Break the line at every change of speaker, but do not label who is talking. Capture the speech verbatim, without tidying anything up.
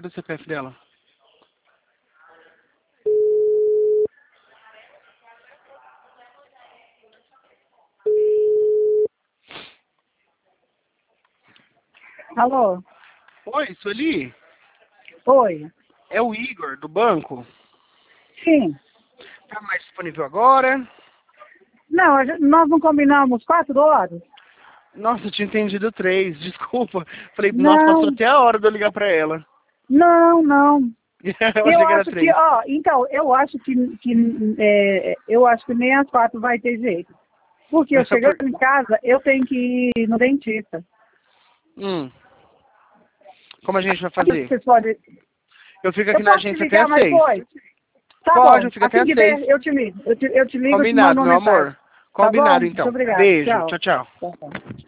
Cadê o C P F dela?
Alô?
Oi, Sueli?
Oi?
É o Igor, do banco?
Sim.
Tá mais disponível agora?
Não, a gente- nós não combinamos quatro horas?
Nossa, eu tinha entendido três, desculpa. Falei, nossa, passou
Não,
até a hora de eu ligar pra ela.
não, não.
Eu
Eu
achei que era
acho que,
três.
ó, então, eu acho que, que é, eu acho que nem às quatro vai ter jeito. Porque eu chegando
Por-
em casa, eu tenho que ir no dentista.
Hum, como a gente vai fazer?
Vocês podem...
Eu fico
Eu
aqui na
posso te
agência até
ligar
às
mais
seis.
depois? Tá
Pode,
bom.
eu fico até
Assim
às
que
seis.
der, eu te ligo. Eu te, eu te ligo, eu te mando
Combinado,
uma
meu
mensagem.
amor.
Tá bom?
Combinado,
Muito
então.
obrigada.
Beijo.
Tchau.
Tchau, tchau.
Tchau, tchau.